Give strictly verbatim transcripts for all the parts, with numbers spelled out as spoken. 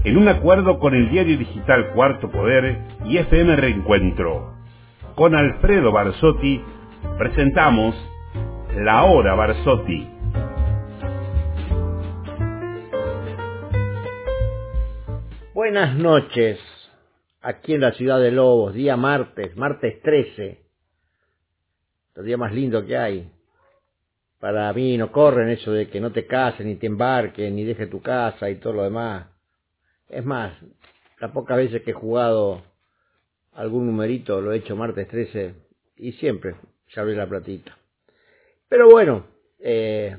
en un acuerdo con el diario digital Cuarto Poder y F M Reencuentro. Con Alfredo Barsotti presentamos La Hora Barsotti. Buenas noches, aquí en la ciudad de Lobos, día martes, martes trece, el día más lindo que hay. Para mí no corren eso de que no te cases, ni te embarques, ni dejes tu casa y todo lo demás. Es más, las pocas veces que he jugado algún numerito lo he hecho martes trece y siempre se abre la platita. Pero bueno, eh,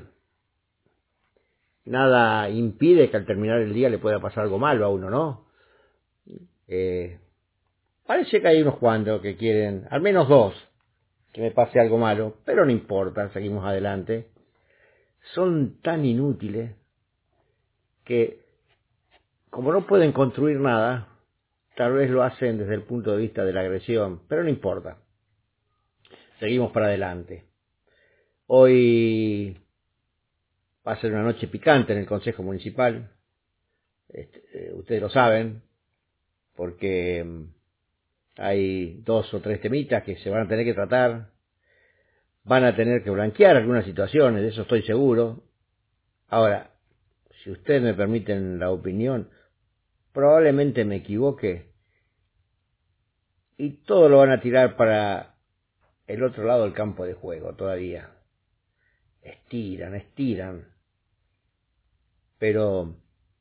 nada impide que al terminar el día le pueda pasar algo malo a uno, ¿no? Eh, parece que hay unos cuantos que quieren, al menos dos, que me pase algo malo, pero no importa, seguimos adelante. Son tan inútiles que, como no pueden construir nada, tal vez lo hacen desde el punto de vista de la agresión, pero no importa. Seguimos para adelante. Hoy va a ser una noche picante en el Consejo Municipal. Este, eh, ustedes lo saben, porque hay dos o tres temitas que se van a tener que tratar. Van a tener que blanquear algunas situaciones, de eso estoy seguro. Ahora, si ustedes me permiten la opinión, probablemente me equivoque y todo lo van a tirar para el otro lado del campo de juego todavía. Estiran, estiran. Pero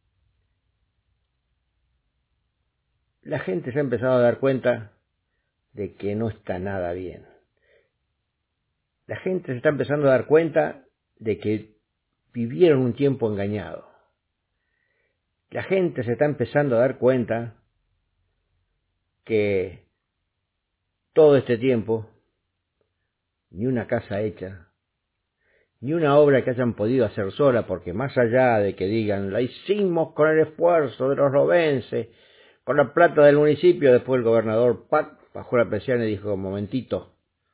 la gente se ha empezado a dar cuenta de que no está nada bien. La gente se está empezando a dar cuenta de que vivieron un tiempo engañado. La gente se está empezando a dar cuenta que todo este tiempo, ni una casa hecha, ni una obra que hayan podido hacer sola, porque más allá de que digan, la hicimos con el esfuerzo de los lobenses, con la plata del municipio, después el gobernador ¡pac! Bajó la presión y dijo, un momentito,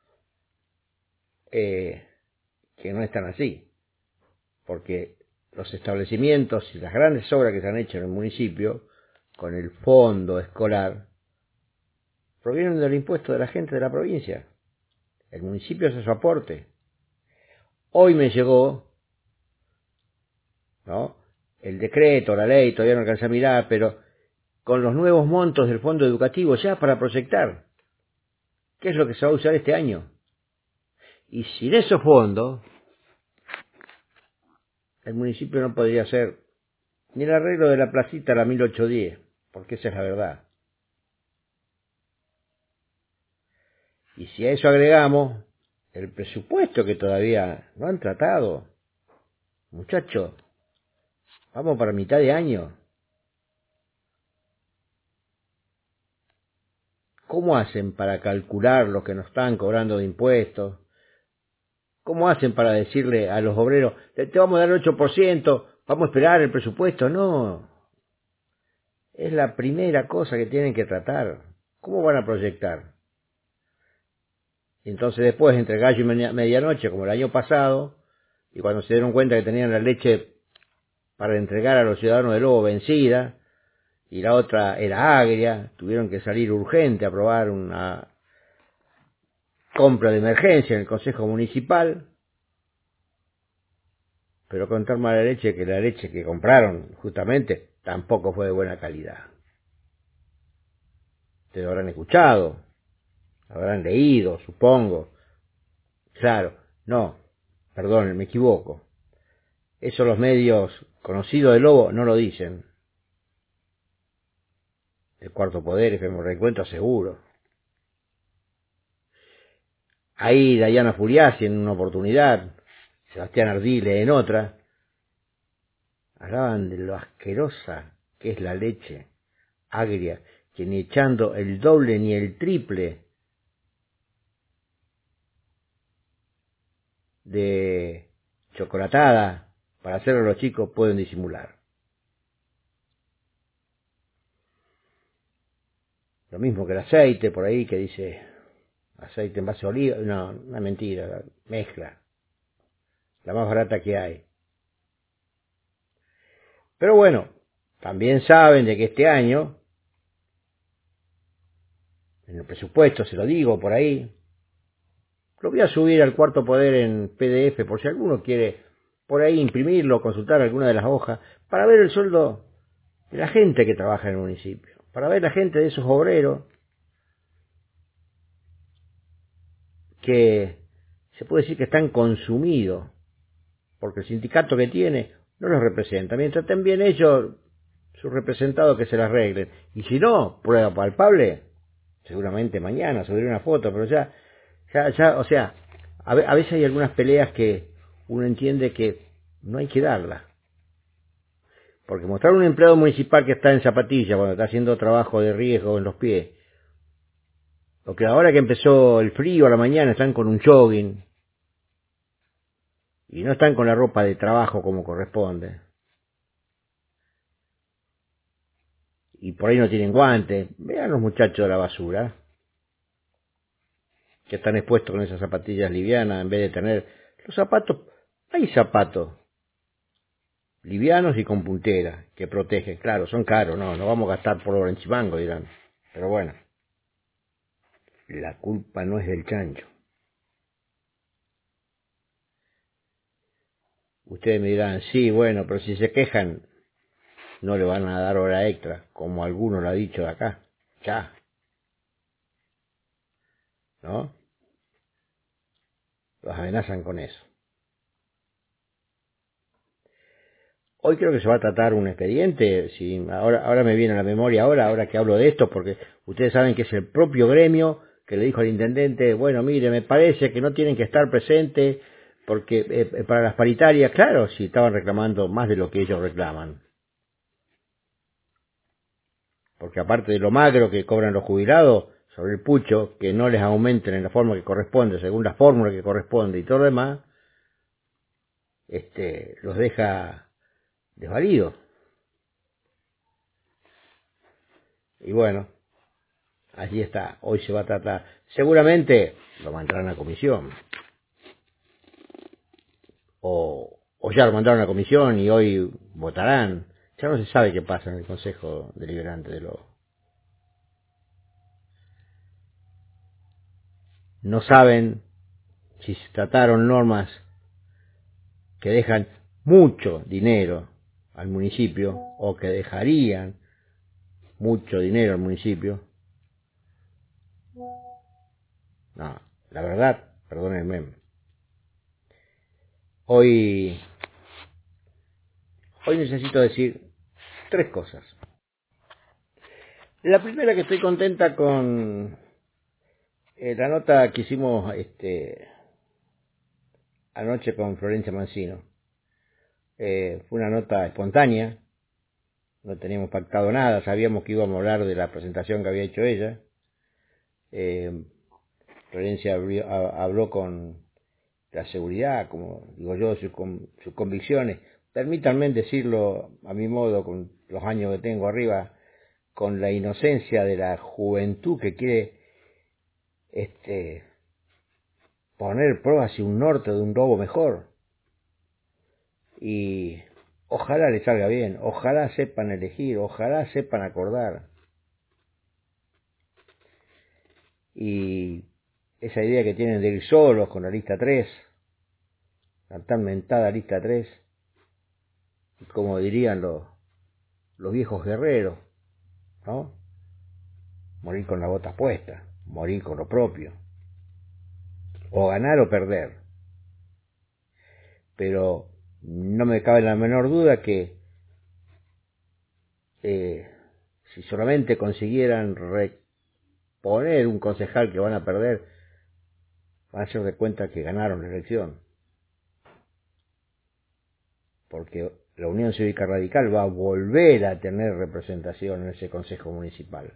eh, que no están así, porque los establecimientos y las grandes obras que se han hecho en el municipio, con el fondo escolar, provienen del impuesto de la gente de la provincia. El municipio hace su aporte. Hoy me llegó, ¿no?, el decreto, la ley, todavía no alcancé a mirar, pero con los nuevos montos del fondo educativo ya para proyectar qué es lo que se va a usar este año. Y sin esos fondos, el municipio no podría hacer ni el arreglo de la placita a la mil ochocientos diez, porque esa es la verdad. Y si a eso agregamos el presupuesto que todavía no han tratado, muchachos, vamos para mitad de año. ¿Cómo hacen para calcular lo que nos están cobrando de impuestos? ¿Cómo hacen para decirle a los obreros, te, te vamos a dar el ocho por ciento, vamos a esperar el presupuesto? No. Es la primera cosa que tienen que tratar. ¿Cómo van a proyectar? Y entonces después, entre gallo y medianoche, como el año pasado, y cuando se dieron cuenta que tenían la leche para entregar a los ciudadanos de Lobo vencida, y la otra era agria, tuvieron que salir urgente a aprobar una compra de emergencia en el Consejo Municipal, pero con tal mala leche que la leche que compraron, justamente, tampoco fue de buena calidad. Ustedes lo habrán escuchado, habrán leído, supongo. Claro, no, perdón, me equivoco. Eso los medios conocidos de Lobo no lo dicen. El Cuarto Poder, F M Reencuentro, seguro. Ahí Dayana Furiasi en una oportunidad, Sebastián Ardile en otra, hablaban de lo asquerosa que es la leche agria, que ni echando el doble ni el triple de chocolatada para hacerlo a los chicos pueden disimular. Lo mismo que el aceite por ahí que dice aceite en base de oliva, no, una mentira, mezcla, la más barata que hay. Pero bueno, también saben de que este año, en el presupuesto, se lo digo por ahí, lo voy a subir al Cuarto Poder en P D F por si alguno quiere por ahí imprimirlo, consultar alguna de las hojas, para ver el sueldo de la gente que trabaja en el municipio, para ver la gente de esos obreros que se puede decir que están consumidos, porque el sindicato que tiene no los representa. Mientras estén bien ellos, sus representados que se las arreglen. Y si no, prueba palpable, seguramente mañana subiré una foto, pero ya, ya, ya, o sea, a, a veces hay algunas peleas que uno entiende que no hay que darlas. Porque mostrar a un empleado municipal que está en zapatillas cuando está haciendo trabajo de riesgo en los pies, o que ahora que empezó el frío a la mañana están con un jogging, y no están con la ropa de trabajo como corresponde, y por ahí no tienen guantes, vean los muchachos de la basura, que están expuestos con esas zapatillas livianas en vez de tener los zapatos. Hay zapatos livianos y con puntera que protegen, claro, son caros, no, no vamos a gastar por obra en chimango, dirán, pero bueno, la culpa no es del chancho. Ustedes me dirán, sí, bueno, pero si se quejan, no le van a dar hora extra, como alguno lo ha dicho de acá, ya, ¿no? Los amenazan con eso. Hoy creo que se va a tratar un expediente, si ahora, ahora me viene a la memoria, ahora, ahora que hablo de esto, porque ustedes saben que es el propio gremio que le dijo al intendente, bueno, mire, me parece que no tienen que estar presentes, porque eh, para las paritarias, claro, si estaban reclamando más de lo que ellos reclaman. Porque aparte de lo magro que cobran los jubilados sobre el pucho, que no les aumenten en la forma que corresponde, según la fórmula que corresponde y todo lo demás, este, los deja desvalidos. Y bueno, allí está, hoy se va a tratar. Seguramente lo mandarán a comisión. O, o ya lo mandaron a comisión y hoy votarán. Ya no se sabe qué pasa en el Consejo Deliberante de lo... No saben si se trataron normas que dejan mucho dinero al municipio o que dejarían mucho dinero al municipio. No, la verdad, perdónenme, hoy, hoy necesito decir tres cosas. La primera, que estoy contenta con eh, la nota que hicimos este, anoche con Florencia Mancino. Eh, fue una nota espontánea, no teníamos pactado nada, sabíamos que íbamos a hablar de la presentación que había hecho ella. Eh, Florencia habló, habló con la seguridad, como digo yo, sus, sus convicciones, permítanme decirlo a mi modo, con los años que tengo arriba, con la inocencia de la juventud que quiere este, poner pruebas hacia un norte de un robo mejor. Y ojalá les salga bien, ojalá sepan elegir, ojalá sepan acordar. Y esa idea que tienen de ir solos con la lista tres, la tan mentada lista tres, como dirían los, los viejos guerreros, ¿no? Morir con la bota puesta, morir con lo propio, o ganar o perder. Pero no me cabe la menor duda que eh, si solamente consiguieran reponer un concejal que van a perder, van a hacer de cuenta que ganaron la elección. Porque la Unión Cívica Radical va a volver a tener representación en ese Consejo Municipal.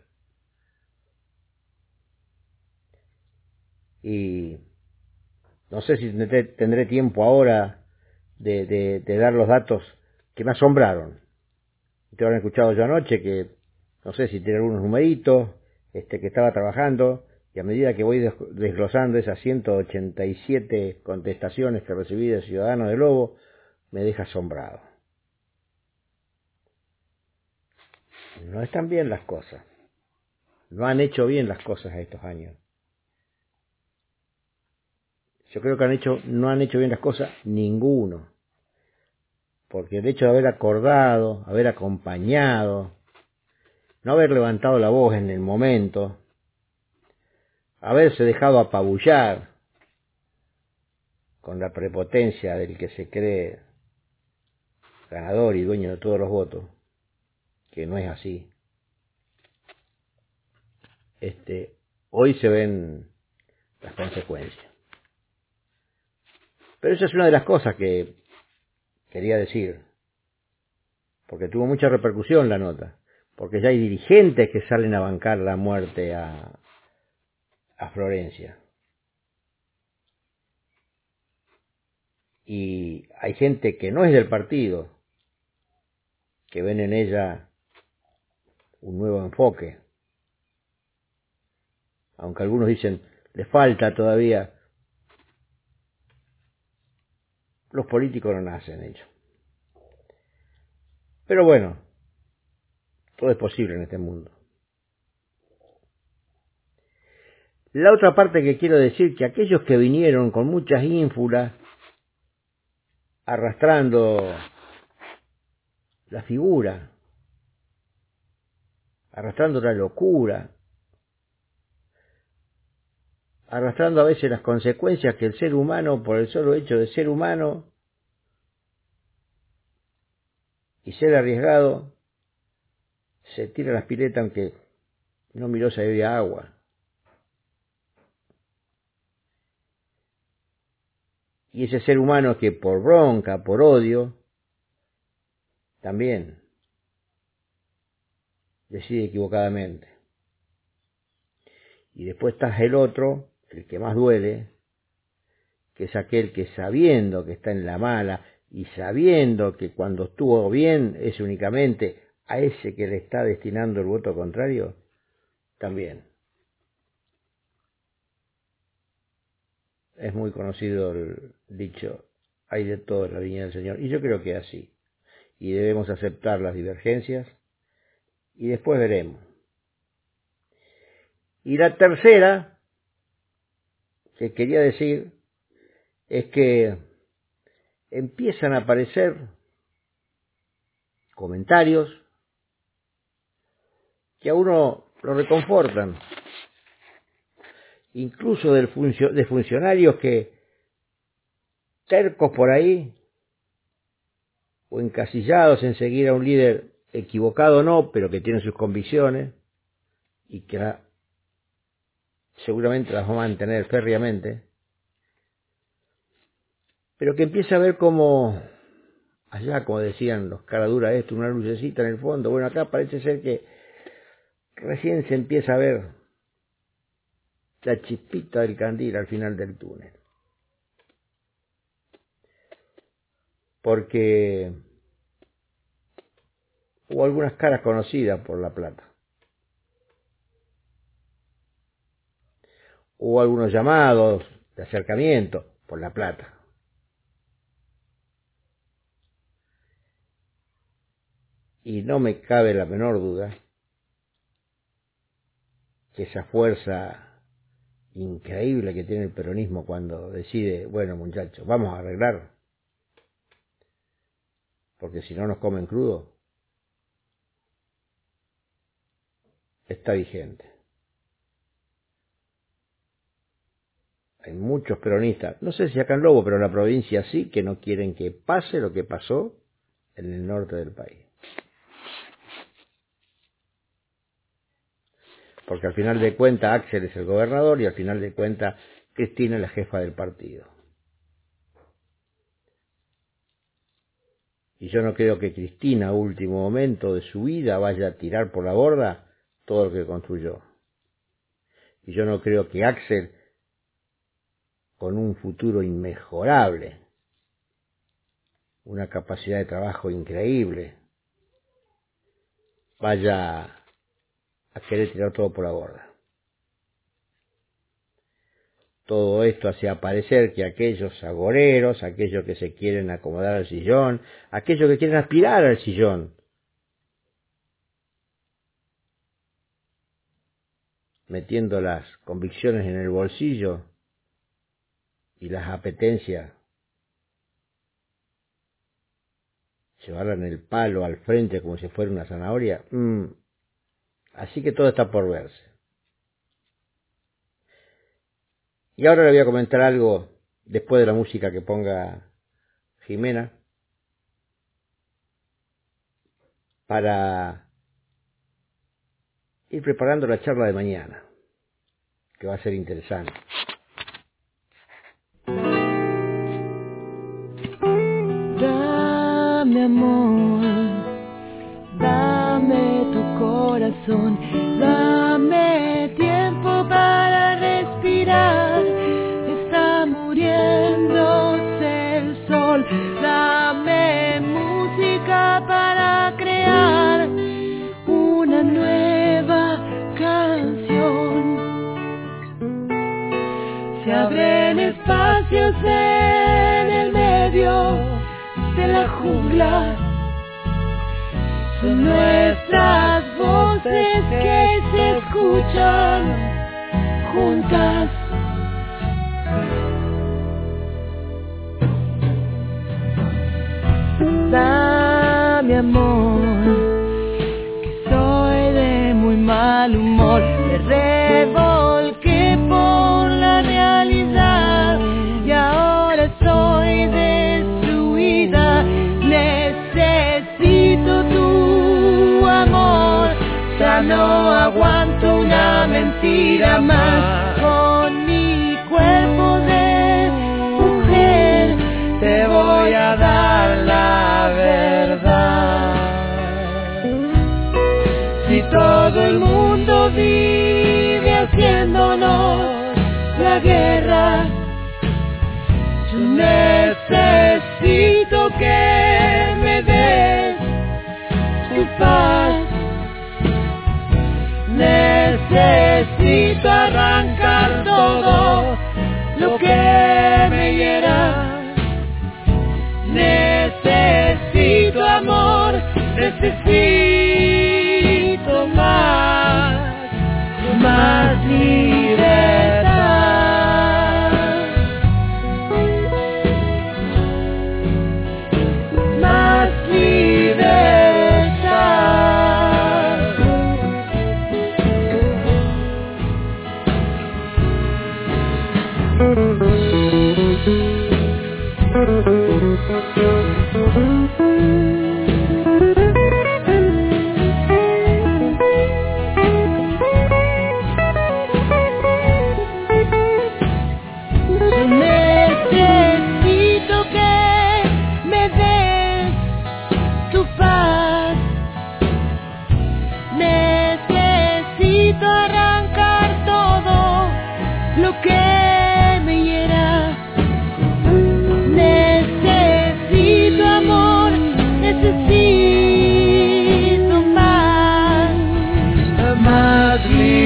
Y no sé si tendré tiempo ahora de, de, de dar los datos que me asombraron. Ustedes habrán escuchado yo anoche que, no sé si tiene algunos numeritos, este, que estaba trabajando, y a medida que voy desglosando esas ciento ochenta y siete contestaciones que recibí de Ciudadanos de Lobo, me deja asombrado. no están bien las cosas. No han hecho bien las cosas estos años. Yo creo que han hecho, no han hecho bien las cosas ninguno. Porque el hecho de haber acordado, haber acompañado, no haber levantado la voz en el momento, haberse dejado apabullar con la prepotencia del que se cree ganador y dueño de todos los votos, que no es así. Este, hoy se ven las consecuencias. Pero esa es una de las cosas que quería decir, porque tuvo mucha repercusión la nota, porque ya hay dirigentes que salen a bancar la muerte a, a Florencia. Y hay gente que no es del partido, que ven en ella un nuevo enfoque. Aunque algunos dicen, le falta todavía. Los políticos no nacen ellos. Pero bueno, todo es posible en este mundo. La otra parte que quiero decir, que aquellos que vinieron con muchas ínfulas, arrastrando la figura, arrastrando la locura, arrastrando a veces las consecuencias que el ser humano, por el solo hecho de ser humano y ser arriesgado, se tira las piletas aunque no miró si había agua. Y ese ser humano que por bronca, por odio, también decide equivocadamente. Y después está el otro, el que más duele, que es aquel que sabiendo que está en la mala y sabiendo que cuando estuvo bien es únicamente a ese que le está destinando el voto contrario, también. Es muy conocido el dicho, hay de todo en la viña del Señor, y yo creo que es así. Y debemos aceptar las divergencias, y después veremos. Y la tercera, que quería decir, es que empiezan a aparecer comentarios que a uno lo reconfortan, incluso del funcio- de funcionarios que, tercos por ahí, o encasillados en seguir a un líder equivocado o no, pero que tiene sus convicciones, y que la, seguramente las va a mantener férreamente, pero que empieza a ver como, allá como decían los caraduras esto, una lucecita en el fondo. Bueno, acá parece ser que recién se empieza a ver la chispita del candil al final del túnel. Porque hubo algunas caras conocidas por La Plata. Hubo algunos llamados de acercamiento por La Plata. Y no me cabe la menor duda que esa fuerza increíble que tiene el peronismo cuando decide, bueno muchachos, vamos a arreglar, porque si no nos comen crudo, está vigente. Hay muchos peronistas, no sé si acá en Lobo, pero en la provincia sí, que no quieren que pase lo que pasó en el norte del país. Porque al final de cuentas Axel es el gobernador y al final de cuentas Cristina es la jefa del partido. Y yo no creo que Cristina, a último momento de su vida, vaya a tirar por la borda todo lo que construyó. Y yo no creo que Axel, con un futuro inmejorable, una capacidad de trabajo increíble, vaya a querer tirar todo por la borda. Todo esto hace aparecer que aquellos agoreros, aquellos que se quieren acomodar al sillón, aquellos que quieren aspirar al sillón, metiendo las convicciones en el bolsillo y las apetencias, llevarla en el palo al frente como si fuera una zanahoria. Mm. Así que todo está por verse. Y ahora le voy a comentar algo después de la música que ponga Jimena, para ir preparando la charla de mañana, que va a ser interesante. Dame amor, dame tu corazón, dame tiempo para respirar. Está muriéndose el sol, dame música para crear una nueva canción. Se abren espacios en el medio de la jungla, son nuestras voces que se escuchan juntas. Dame amor, que soy de muy mal humor, me revolqué por la realidad y ahora estoy destruida. Necesito tu amor, ya no aguanto una mentira más. Con mi cuerpo de mujer te voy a dar la verdad. Si todo el mundo vive haciéndonos la guerra, yo necesito que me des tu paz. Necesito arrancar todo lo que me hiera. Necesito amor, necesito más, más libertad, más libertad. Necesito que me des tu paz. Necesito arrancar todo lo que me hiera. Necesito amor, necesito más, más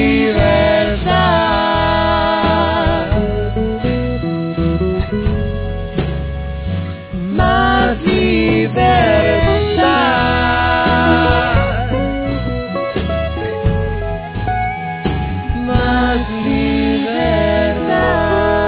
libertad, más libertad, más libertad.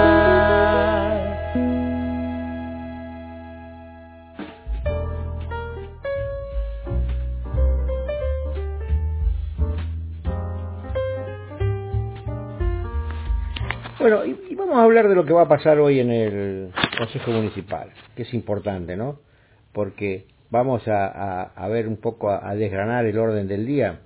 Bueno, y, y vamos a hablar de lo que va a pasar hoy en el Consejo Municipal, que es importante, ¿no? Porque vamos a, a, a ver un poco, a, a desgranar el orden del día,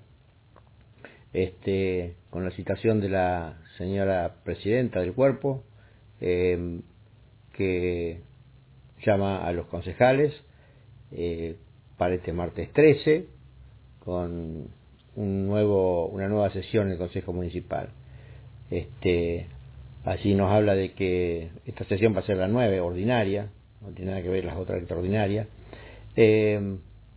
este, con la citación de la señora presidenta del cuerpo, eh, que llama a los concejales eh, para este martes trece, con un nuevo, una nueva sesión en el Consejo Municipal. Este, allí nos habla de que esta sesión va a ser la nueve, ordinaria, no tiene nada que ver las otras extraordinarias. Eh,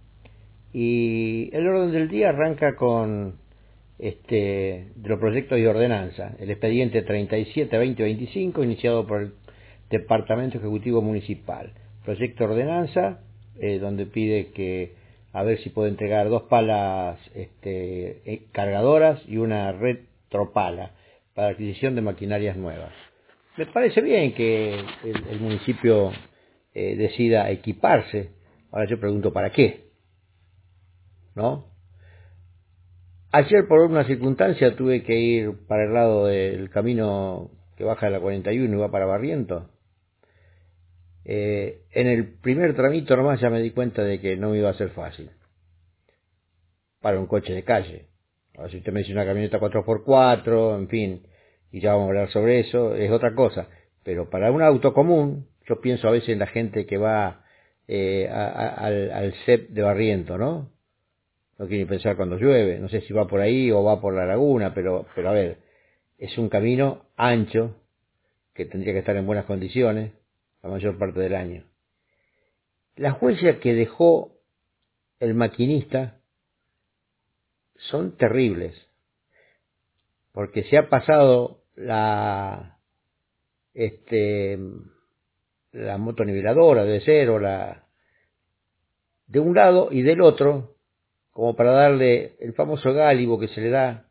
y el orden del día arranca con este, de los proyectos de ordenanza, el expediente treinta y siete veinte veinticinco, iniciado por el Departamento Ejecutivo Municipal. Proyecto de ordenanza, eh, donde pide que a ver si puede entregar dos palas este, cargadoras y una red Tropala, para adquisición de maquinarias nuevas. Me parece bien que el, el municipio eh, decida equiparse. Ahora yo pregunto, ¿para qué? ¿No? Ayer por una circunstancia tuve que ir para el lado del camino que baja de la cuarenta y uno y va para Barrientos. Eh, en el primer tramito nomás ya me di cuenta de que no me iba a ser fácil. Para un coche de calle. Ahora, si usted me dice una camioneta cuatro por cuatro, en fin, y ya vamos a hablar sobre eso, es otra cosa. Pero para un auto común, yo pienso a veces en la gente que va eh, a, a, al, al C E P de Barrientos, ¿no? No quiero ni pensar cuando llueve, no sé si va por ahí o va por la laguna, pero, pero a ver, es un camino ancho, que tendría que estar en buenas condiciones la mayor parte del año. Las huellas que dejó el maquinista son terribles, porque se ha pasado la este la motoniveladora debe ser, o la de un lado y del otro, como para darle el famoso gálibo que se le da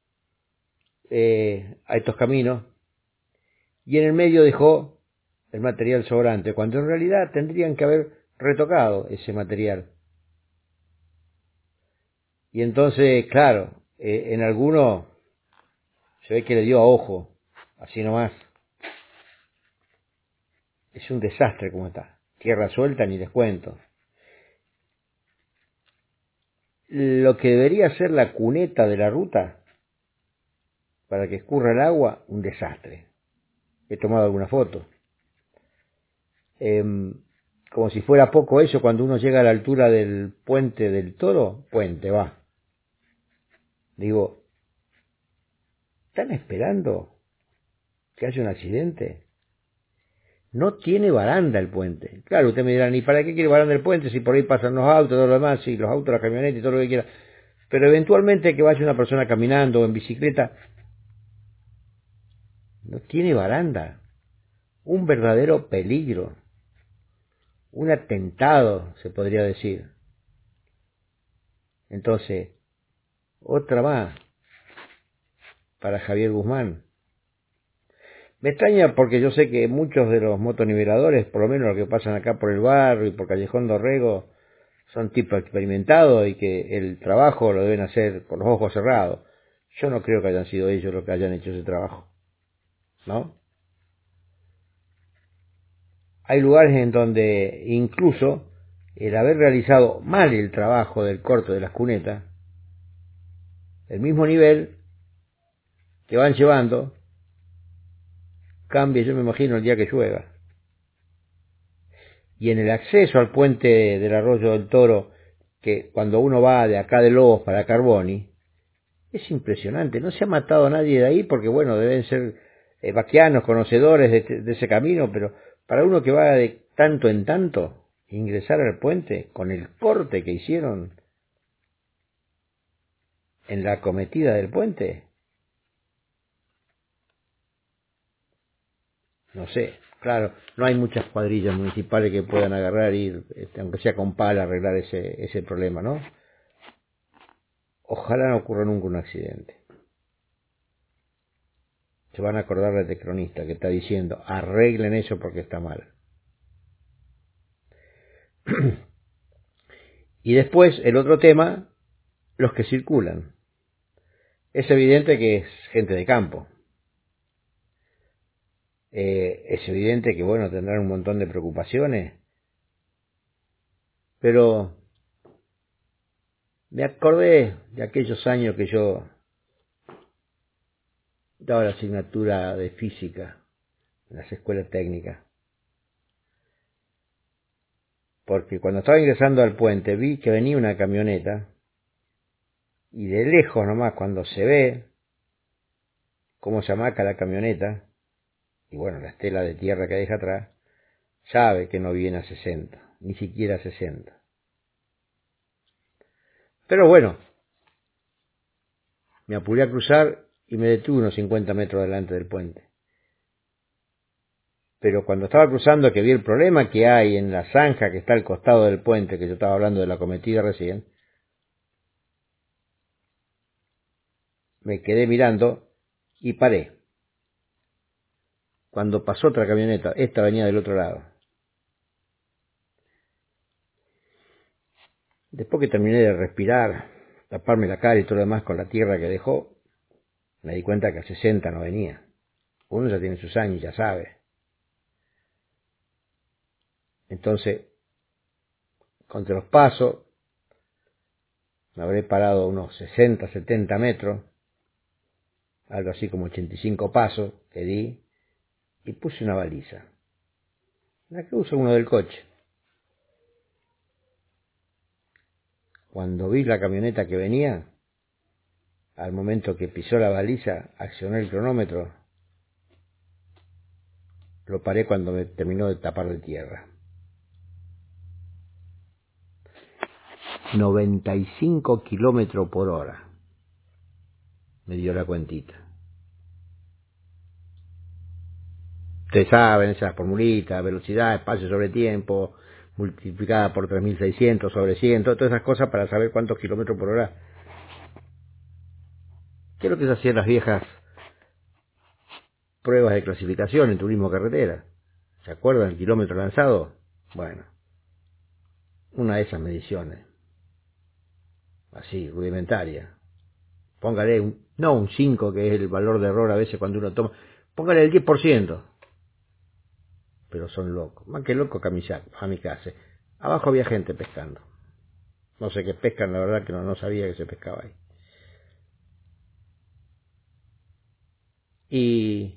eh, a estos caminos, y en el medio dejó el material sobrante, cuando en realidad tendrían que haber retocado ese material. Y entonces, claro, eh, en alguno se ve que le dio a ojo, así nomás. Es un desastre como está. Tierra suelta ni les cuento. Lo que debería ser la cuneta de la ruta, para que escurra el agua, un desastre. He tomado alguna foto. Eh, como si fuera poco eso, cuando uno llega a la altura del puente del Toro, puente, va. Digo, ¿están esperando que haya un accidente? No tiene baranda el puente. Claro, usted me dirá, ¿y para qué quiere baranda el puente si por ahí pasan los autos, todo lo demás, sí, los autos, la camioneta y todo lo que quiera? Pero eventualmente que vaya una persona caminando o en bicicleta, no tiene baranda. Un verdadero peligro. Un atentado, se podría decir. Entonces, otra más para Javier Guzmán. Me extraña porque yo sé que muchos de los motoniveladores, por lo menos los que pasan acá por el barrio y por Callejón Dorrego, son tipos experimentados y que el trabajo lo deben hacer con los ojos cerrados. Yo no creo que hayan sido ellos los que hayan hecho ese trabajo, ¿no? Hay lugares en donde incluso el haber realizado mal el trabajo del corte de las cunetas, el mismo nivel que van llevando, cambia, yo me imagino, el día que llueva. Y en el acceso al puente del Arroyo del Toro, que cuando uno va de acá de Lobos para Carboni, es impresionante. No se ha matado a nadie de ahí porque, bueno, deben ser eh, vaquianos, conocedores de, de ese camino, pero para uno que va de tanto en tanto, ingresar al puente con el corte que hicieron en la acometida del puente, no sé, claro, no hay muchas cuadrillas municipales que puedan agarrar y ir, este, aunque sea con pala, arreglar ese, ese problema, ¿no? Ojalá no ocurra nunca un accidente. Se van a acordar de este cronista que está diciendo, arreglen eso porque está mal. Y después, el otro tema, los que circulan. Es evidente que es gente de campo. Eh, es evidente que, bueno, tendrán un montón de preocupaciones, pero me acordé de aquellos años que yo daba la asignatura de física en las escuelas técnicas, porque cuando estaba ingresando al puente vi que venía una camioneta y de lejos nomás, cuando se ve cómo se amaca la camioneta y bueno, la estela de tierra que deja atrás, sabe que no viene a sesenta, ni siquiera a sesenta. Pero bueno, me apuré a cruzar y me detuve unos cincuenta metros delante del puente. Pero cuando estaba cruzando, que vi el problema que hay en la zanja que está al costado del puente, que yo estaba hablando de la acometida recién, me quedé mirando y paré. Cuando pasó otra camioneta, esta venía del otro lado. Después que terminé de respirar, taparme la cara y todo lo demás con la tierra que dejó, me di cuenta que a sesenta no venía. Uno ya tiene sus años, ya sabe. Entonces, contra los pasos, me habré parado unos sesenta, setenta metros, algo así como ochenta y cinco pasos que di, y puse una baliza, la que usa uno del coche. Cuando vi la camioneta que venía, al momento que pisó la baliza, accioné el cronómetro, lo paré cuando me terminó de tapar de tierra. noventa y cinco kilómetros por hora. Me dio la cuentita. Ustedes saben, esas formulitas, velocidad, espacio sobre tiempo, multiplicada por tres mil seiscientos sobre cien, todas esas cosas para saber cuántos kilómetros por hora. ¿Qué es lo que se hacía en las viejas pruebas de clasificación en turismo carretera? ¿Se acuerdan el kilómetro lanzado? Bueno, una de esas mediciones, así, rudimentaria. Póngale, un, no un cinco, que es el valor de error a veces cuando uno toma, póngale el diez por ciento. Pero son locos, más que locos kamikaze. Abajo había gente pescando. No sé qué pescan, la verdad que no, no sabía que se pescaba ahí. Y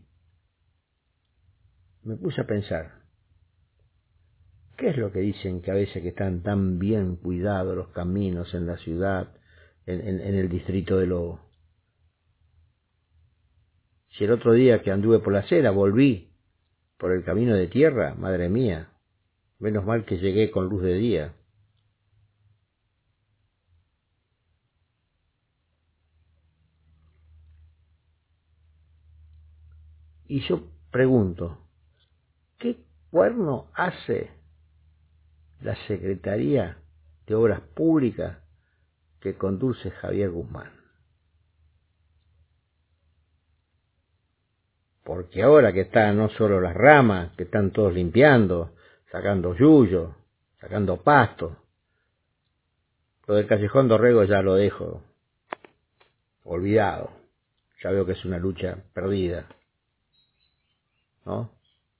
me puse a pensar, ¿qué es lo que dicen que a veces que están tan bien cuidados los caminos en la ciudad, en, en, en el distrito de Lobo? Si el otro día que anduve por la acera volví por el camino de tierra, madre mía, menos mal que llegué con luz de día. Y yo pregunto, ¿qué cuerno hace la Secretaría de Obras Públicas que conduce Javier Guzmán? Porque ahora que están no solo las ramas, que están todos limpiando, sacando yuyo, sacando pasto, lo del Callejón Dorrego ya lo dejo olvidado. Ya veo que es una lucha perdida, ¿no?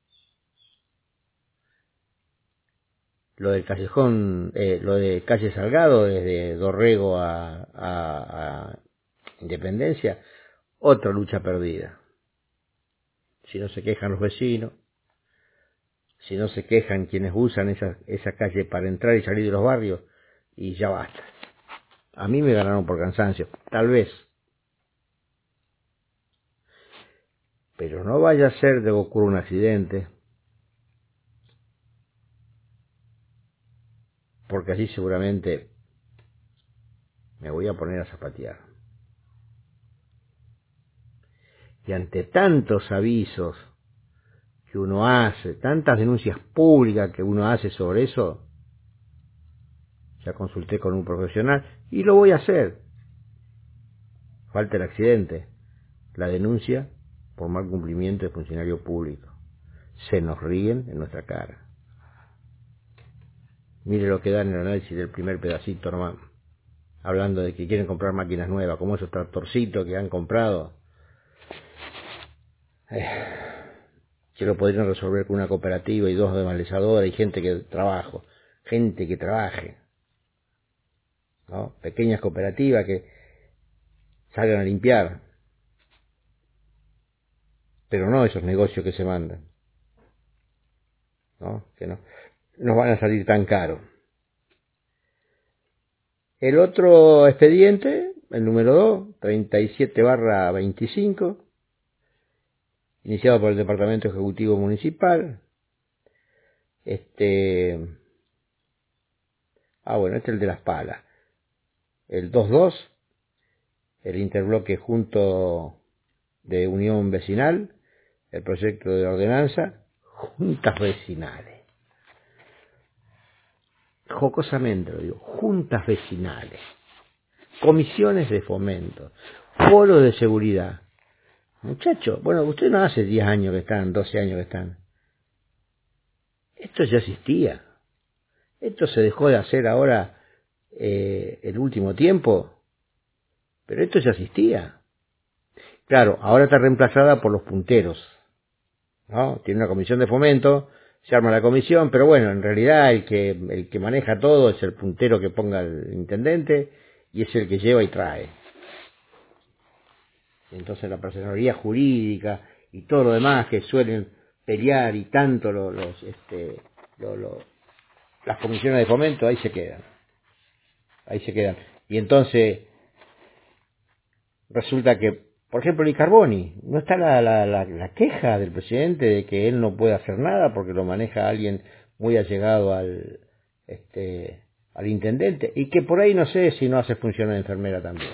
Lo del Callejón, eh, lo de Calle Salgado, desde Dorrego a, a, a Independencia, otra lucha perdida. Si no se quejan los vecinos, si no se quejan quienes usan esa, esa calle para entrar y salir de los barrios, y ya basta. A mí me ganaron por cansancio, tal vez. Pero no vaya a ser de que ocurra un accidente, porque así seguramente me voy a poner a zapatear. Y ante tantos avisos que uno hace, tantas denuncias públicas que uno hace sobre eso, ya consulté con un profesional y lo voy a hacer. Falta el accidente, la denuncia por mal cumplimiento de funcionario público. Se nos ríen en nuestra cara. Mire lo que da en el análisis del primer pedacito nomás, hablando de que quieren comprar máquinas nuevas, como esos tractorcitos que han comprado, eh, que lo podrían resolver con una cooperativa y dos desmalezadoras y gente que trabajo, gente que trabaje, ¿no? Pequeñas cooperativas que salgan a limpiar, pero no esos negocios que se mandan, ¿no? Que no nos van a salir tan caros. El otro expediente, el número dos, treinta y siete barra veinticinco, iniciado por el Departamento Ejecutivo Municipal. Este, ah bueno, este es el de Las Palas. El dos dos, el interbloque junto de Unión Vecinal, el proyecto de ordenanza, juntas vecinales. Jocosamente lo digo, juntas vecinales, comisiones de fomento, foros de seguridad. Muchacho, bueno, usted no hace diez años que están, doce años que están. Esto ya existía. Esto se dejó de hacer ahora eh, el último tiempo, pero esto ya existía. Claro, ahora está reemplazada por los punteros, ¿no? Tiene una comisión de fomento, se arma la comisión, pero bueno, en realidad el que el que maneja todo es el puntero que ponga el intendente y es el que lleva y trae. Entonces la personería jurídica y todo lo demás que suelen pelear y tanto los, los este los, los, las comisiones de fomento, ahí se quedan. Ahí se quedan. Y entonces resulta que, por ejemplo, el Carboni, no está la, la, la, la queja del presidente de que él no puede hacer nada porque lo maneja alguien muy allegado al este al intendente y que por ahí no sé si no hace funcionar de enfermera también.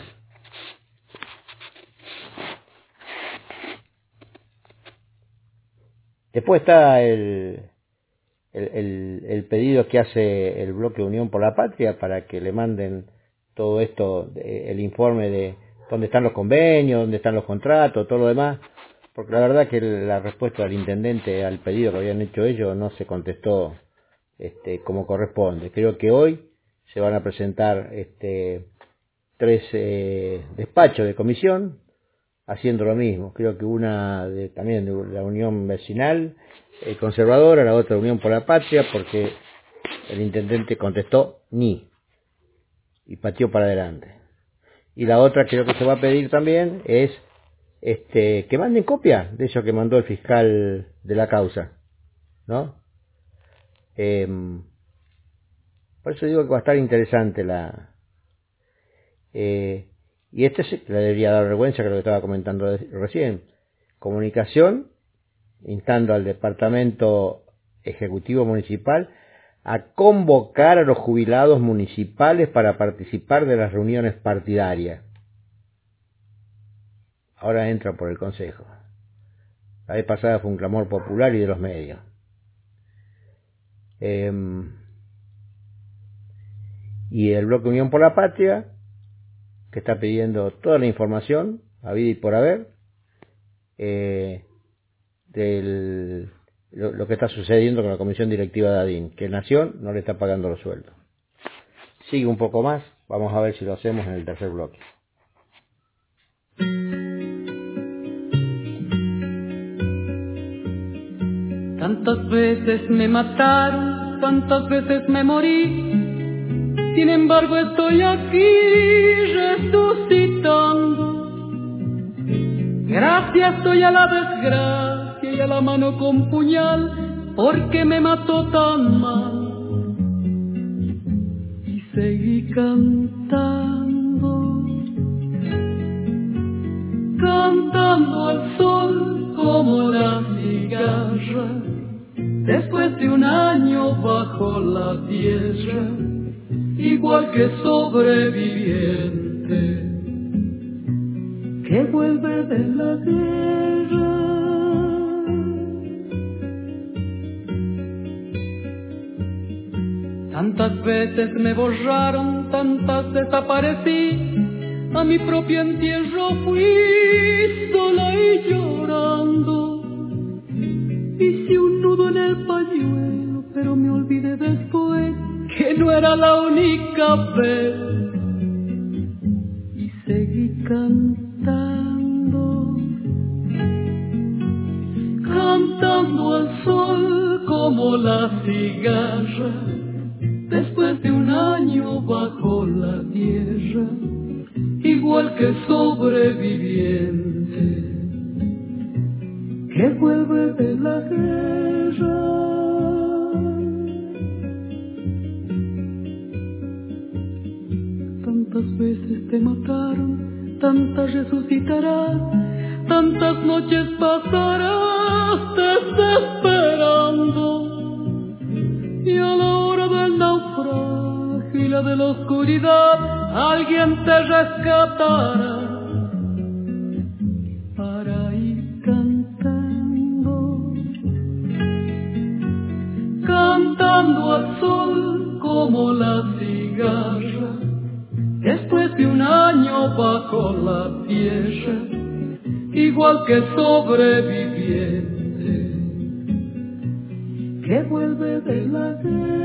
Después está el, el, el, el pedido que hace el bloque Unión por la Patria para que le manden todo esto, el informe de dónde están los convenios, dónde están los contratos, todo lo demás, porque la verdad que la respuesta del intendente al pedido que habían hecho ellos no se contestó este, como corresponde. Creo que hoy se van a presentar este, tres eh, despachos de comisión haciendo lo mismo. Creo que una de, también de la Unión Vecinal eh, Conservadora, la otra Unión por la Patria, porque el intendente contestó ni y pateó para adelante. Y la otra creo que se va a pedir también es este que manden copia de eso que mandó el fiscal de la causa, ¿no? Eh, por eso digo que va a estar interesante la... Eh, y este sí, le debería dar vergüenza, que lo que estaba comentando recién. Comunicación, instando al Departamento Ejecutivo Municipal a convocar a los jubilados municipales para participar de las reuniones partidarias. Ahora entra por el Consejo. La vez pasada fue un clamor popular y de los medios. Eh, y el Bloque Unión por la Patria, que está pidiendo toda la información, habida y por haber, eh, del, lo, lo que está sucediendo con la comisión directiva de ADIN, que Nación no le está pagando los sueldos. Sigue un poco más, vamos a ver si lo hacemos en el tercer bloque. Tantas veces me mataron, tantas veces me morí, sin embargo estoy aquí resucitando. Gracias estoy a la desgracia y a la mano con puñal, porque me mató tan mal. Y seguí cantando, cantando al sol como la cigarra, después de un año bajo la tierra, igual que sobreviviente que vuelve de la guerra. Tantas veces me borraron, tantas desaparecí, a mi propio entierro fui sola y llorando. Hice un nudo en el pañuelo, pero me olvidé después que no era la única vez. Y seguí cantando, cantando al sol como la cigarra, después de un año bajo la tierra, igual que sobreviviente que vuelve de la guerra. Tantas veces te mataron, tantas resucitarás, tantas noches pasarás desesperando, y a la hora del naufragio y la de la oscuridad alguien te rescatará para ir cantando, cantando al sol como la cigarra, después de un año bajo la tierra, igual que sobreviviente que vuelve de la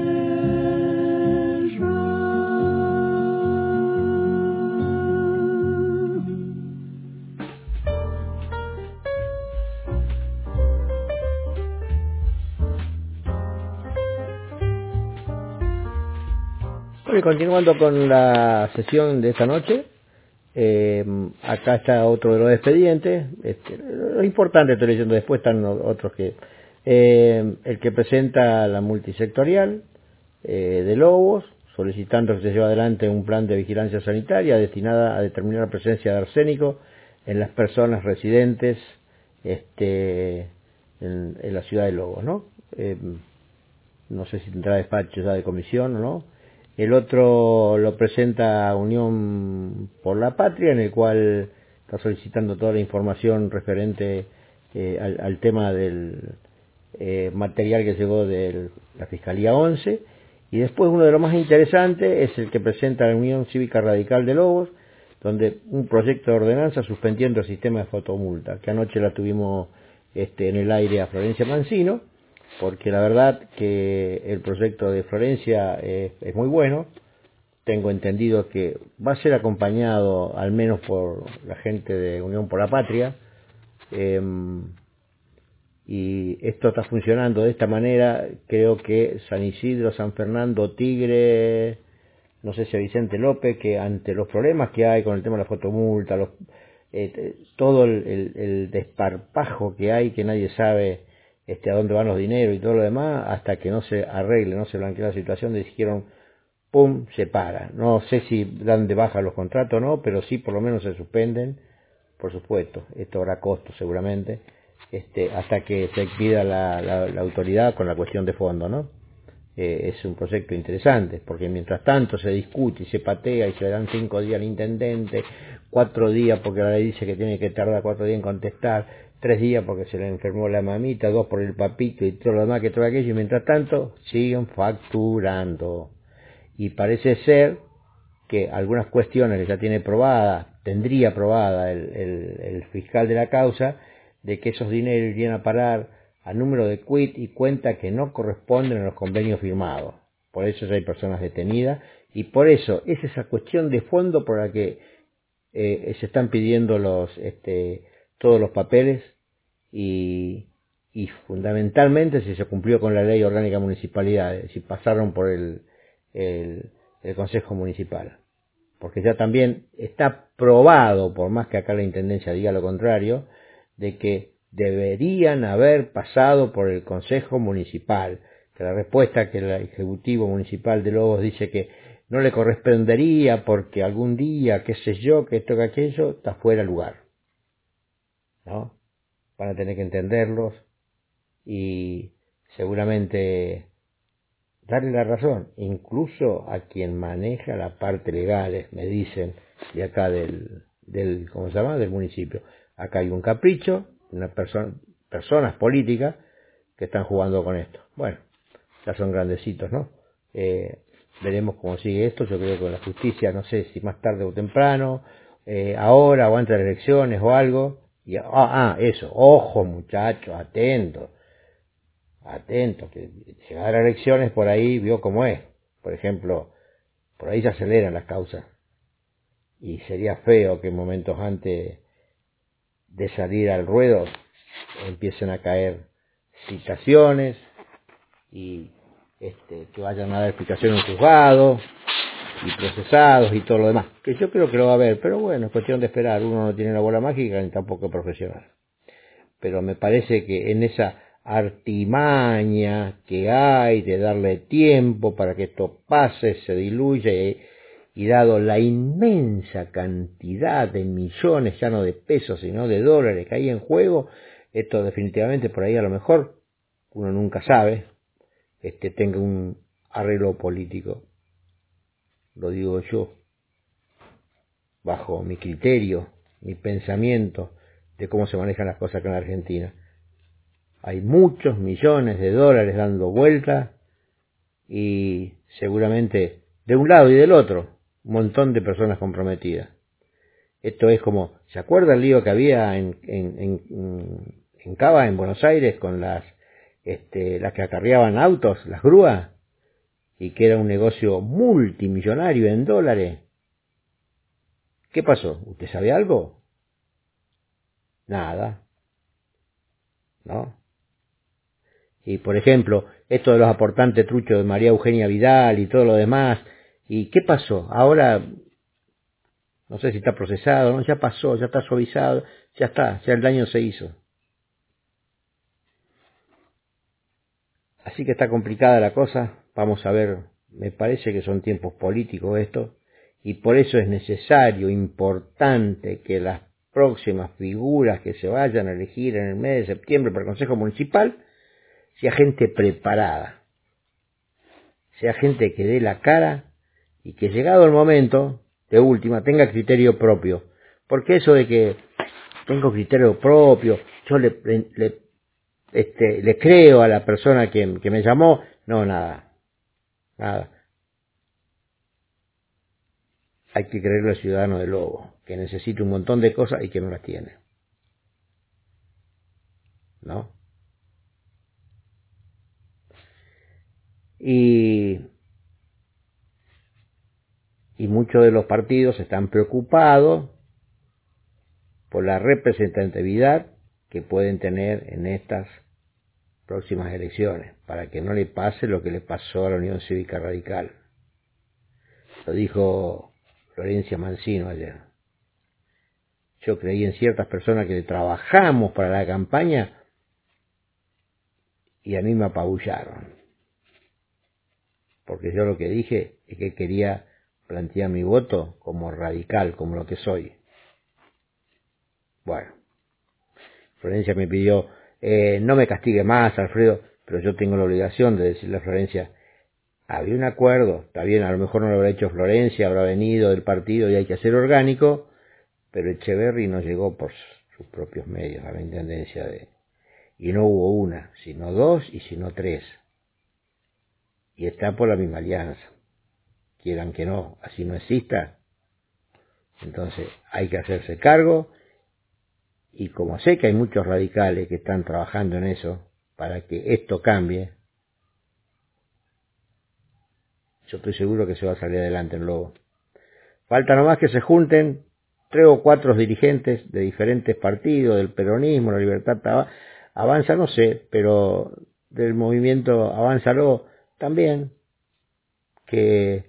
Bueno, y continuando con la sesión de esta noche, eh, acá está otro de los expedientes. Este, lo importante estoy leyendo, después están otros que... Eh, el que presenta la multisectorial eh, de Lobos, solicitando que se lleve adelante un plan de vigilancia sanitaria destinada a determinar la presencia de arsénico en las personas residentes este, en, en la ciudad de Lobos, ¿no? Eh, no sé si tendrá despacho ya de comisión o no. El otro lo presenta Unión por la Patria, en el cual está solicitando toda la información referente eh, al, al tema del eh, material que llegó de la Fiscalía once. Y después uno de los más interesantes es el que presenta la Unión Cívica Radical de Lobos, donde un proyecto de ordenanza suspendiendo el sistema de fotomulta, que anoche la tuvimos este, en el aire a Florencia Mancino, porque la verdad que el proyecto de Florencia es, es muy bueno. Tengo entendido que va a ser acompañado al menos por la gente de Unión por la Patria, eh, y esto está funcionando de esta manera. Creo que San Isidro, San Fernando, Tigre, no sé si a Vicente López, que ante los problemas que hay con el tema de la fotomulta, los, eh, todo el, el, el desparpajo que hay, que nadie sabe Este, a dónde van los dineros y todo lo demás, hasta que no se arregle, no se blanquee la situación, dijeron, pum, se para. No sé si dan de baja los contratos o no, pero sí por lo menos se suspenden, por supuesto. Esto habrá costos seguramente, este, hasta que se pida la, la, la autoridad con la cuestión de fondo, ¿no? Eh, es un proyecto interesante, porque mientras tanto se discute y se patea y se le dan cinco días al intendente, cuatro días porque la ley dice que tiene que tardar cuatro días en contestar, tres días porque se le enfermó la mamita, dos por el papito y todo lo demás que todo aquello, y mientras tanto siguen facturando. Y parece ser que algunas cuestiones que ya tiene probada, tendría probada el, el, el fiscal de la causa, de que esos dineros irían a parar al número de quit y cuenta que no corresponden a los convenios firmados. Por eso ya hay personas detenidas, y por eso es esa cuestión de fondo por la que eh, se están pidiendo los este todos los papeles, y, y fundamentalmente si se cumplió con la ley orgánica de municipalidades, si pasaron por el, el, el Consejo Municipal. Porque ya también está probado, por más que acá la Intendencia diga lo contrario, de que deberían haber pasado por el Consejo Municipal. Que la respuesta que el Ejecutivo Municipal de Lobos dice que no le correspondería porque algún día, qué sé yo, que esto que aquello, está fuera de lugar, ¿no? Van a tener que entenderlos y seguramente darle la razón, incluso a quien maneja la parte legal, me dicen, de acá del, del ¿cómo se llama?, del municipio. Acá hay un capricho, una persona, personas políticas que están jugando con esto. Bueno, ya son grandecitos, ¿no? Eh, veremos cómo sigue esto. Yo creo que con la justicia, no sé si más tarde o temprano, eh, ahora o antes de las elecciones o algo. Y, ah, ah, eso, ojo muchachos, atentos, atentos, que llegar a las elecciones por ahí vio cómo es. Por ejemplo, por ahí se aceleran las causas. Y sería feo que momentos antes de salir al ruedo empiecen a caer citaciones y este, que vayan a dar explicación en juzgados y procesados y todo lo demás, que yo creo que lo va a haber, pero bueno, es cuestión de esperar. Uno no tiene una bola mágica ni tampoco es profesional, pero me parece que en esa artimaña que hay de darle tiempo para que esto pase, se diluya, y, y dado la inmensa cantidad de millones, ya no de pesos sino de dólares que hay en juego, esto definitivamente por ahí a lo mejor, uno nunca sabe, este tenga un arreglo político. Lo digo yo, bajo mi criterio, mi pensamiento de cómo se manejan las cosas acá en Argentina. Hay muchos millones de dólares dando vueltas y seguramente de un lado y del otro un montón de personas comprometidas. Esto es como, ¿se acuerda el lío que había en, en, en, en Cava, en Buenos Aires, con las, este, las que acarreaban autos, las grúas? Y que era un negocio multimillonario en dólares. ¿Qué pasó? ¿Usted sabe algo? Nada. ¿No? Y por ejemplo, esto de los aportantes truchos de María Eugenia Vidal y todo lo demás. ¿Y qué pasó? Ahora, no sé si está procesado, ¿no? Ya pasó, ya está suavizado, ya está, ya el daño se hizo. Así que está complicada la cosa. Vamos a ver, me parece que son tiempos políticos estos, y por eso es necesario, importante, que las próximas figuras que se vayan a elegir en el mes de septiembre para el Consejo Municipal sea gente preparada, sea gente que dé la cara y que llegado el momento, de última, tenga criterio propio. Porque eso de que tengo criterio propio, yo le, le, este, le creo a la persona que, que me llamó, no, nada. Nada. Hay que creerle al ciudadano de Lobo, que necesita un montón de cosas y que no las tiene. ¿No? Y, y muchos de los partidos están preocupados por la representatividad que pueden tener en estas próximas elecciones, para que no le pase lo que le pasó a la Unión Cívica Radical. Lo dijo Florencia Mancino ayer. Yo creí en ciertas personas que trabajamos para la campaña y a mí me apabullaron. Porque yo lo que dije es que quería plantear mi voto como radical, como lo que soy. Bueno, Florencia me pidió, eh, no me castigue más, Alfredo, pero yo tengo la obligación de decirle a Florencia, había un acuerdo, está bien, a lo mejor no lo habrá hecho Florencia, habrá venido del partido y hay que hacer orgánico, pero Echeverri no llegó por sus propios medios a la intendencia de... Y no hubo una, sino dos y sino tres. Y está por la misma alianza. Quieran que no, así no exista. Entonces hay que hacerse cargo. Y como sé que hay muchos radicales que están trabajando en eso, para que esto cambie, yo estoy seguro que se va a salir adelante el Lobo. Falta nomás que se junten tres o cuatro dirigentes de diferentes partidos, del peronismo, la Libertad Avanza, no sé, pero del movimiento Avánzalo también, que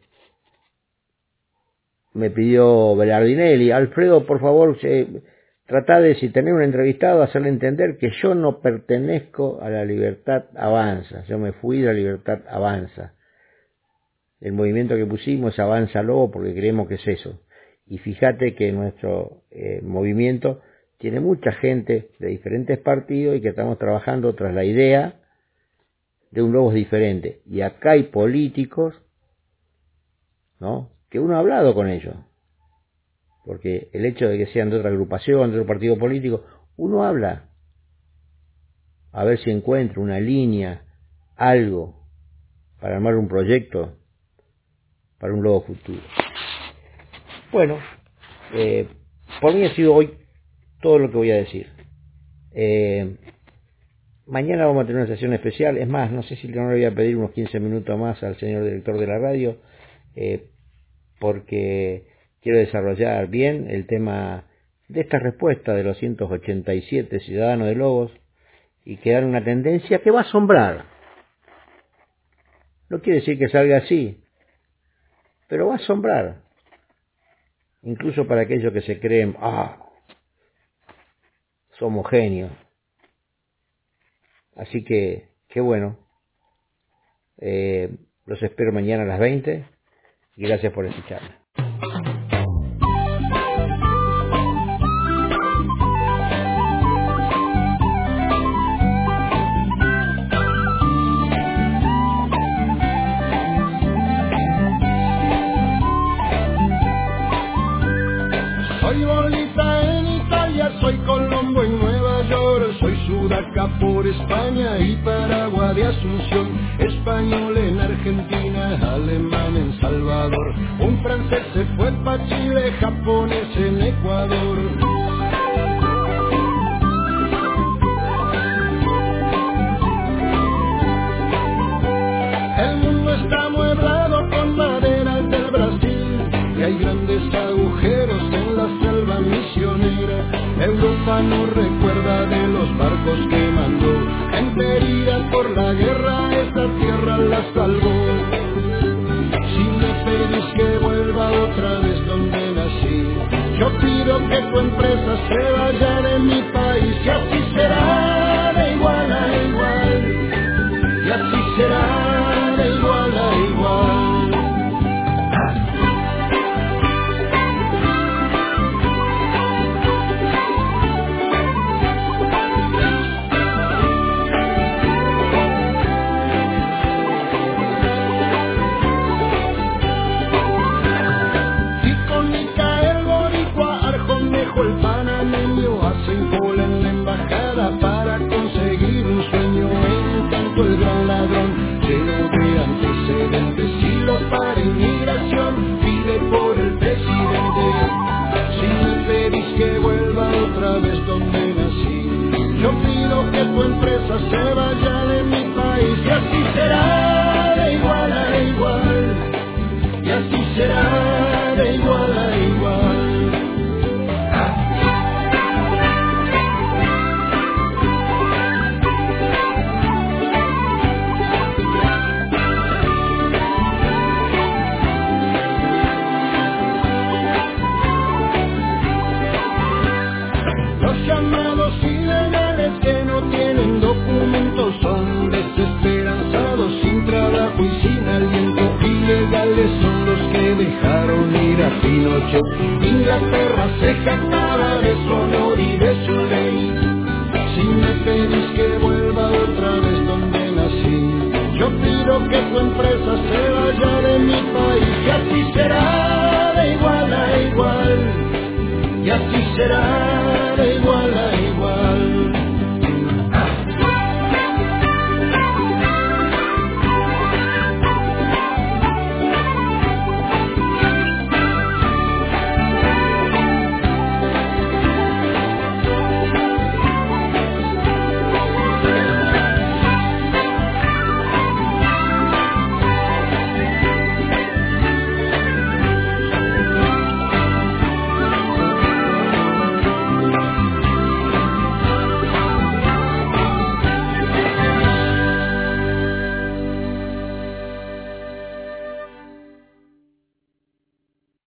me pidió Belardinelli, Alfredo, por favor, se... Trata de, si tener un entrevistado, hacerle entender que yo no pertenezco a la Libertad Avanza. Yo me fui de la Libertad Avanza. El movimiento que pusimos es Avánzalo porque creemos que es eso. Y fíjate que nuestro eh, movimiento tiene mucha gente de diferentes partidos y que estamos trabajando tras la idea de un Lobos diferente. Y acá hay políticos, ¿no?, que uno ha hablado con ellos. Porque el hecho de que sean de otra agrupación, de otro partido político, uno habla a ver si encuentra una línea, algo, para armar un proyecto para un Lobo futuro. Bueno, eh, por mí ha sido hoy todo lo que voy a decir. Eh, mañana vamos a tener una sesión especial, es más, no sé si no le voy a pedir unos quince minutos más al señor director de la radio, eh, porque... quiero desarrollar bien el tema de esta respuesta de los ciento ochenta y siete ciudadanos de Lobos y crear una tendencia que va a asombrar. No quiere decir que salga así, pero va a asombrar. Incluso para aquellos que se creen, ah, somos genios. Así que, qué bueno. Eh, los espero mañana a las veinte y gracias por escucharme. Soy Bolita en Italia, soy Colombo en Nueva York, soy Sudaca por España y Paraguay de Asunción, español en Argentina, alemán en Salvador, un francés se fue pa' Chile, japonés en Ecuador. Ecuador. El mundo está amueblado con maderas del Brasil y hay grandes agujeros en la selva misionera. Europa no recuerda de los barcos que mandó, gente herida por la guerra, esta tierra la salvó. Si me pedís que vuelva otra vez donde nací, yo pido que tu empresa se vaya de mi país, y así será de igual a igual, y así será de igual a igual. El panameño hacen cola en la embajada para conseguir un sueño. En tanto el gran ladrón, lleno de antecedentes y los para inmigración, pide por el presidente. Si me pedís que vuelva otra vez donde nací, yo pido que tu empresa se vaya de mi país, y así será de igual a igual, y así será de igual a igual. Llamados ilegales que no tienen documentos son desesperanzados, sin trabajo y sin aliento. Ilegales son los que dejaron ir a Pinochet. Inglaterra se jactaba de su honor y de su ley. Si me pedís que vuelva otra vez donde nací, yo pido que tu empresa se vaya de mi país,